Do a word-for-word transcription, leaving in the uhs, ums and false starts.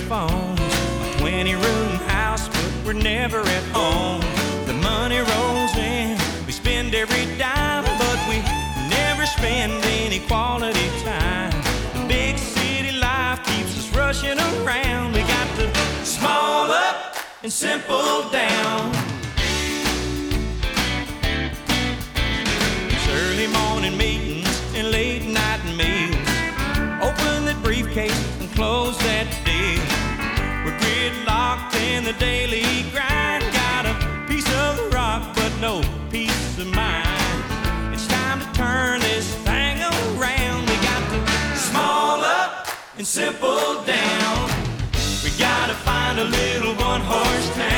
phones. A twenty-room house, but we're never at home. The money rolls in, we spend every dime, but we never spend any quality time. The big city life keeps us rushing around. We got to small up and simple down. It's early morning meetings and late night meals. Open that briefcase and close that deal. We're gridlocked in the daily grind. Got a piece of rock but no peace of mind. It's time to turn this thing around. We got to small up and simple down. We gotta find a little one-horse town.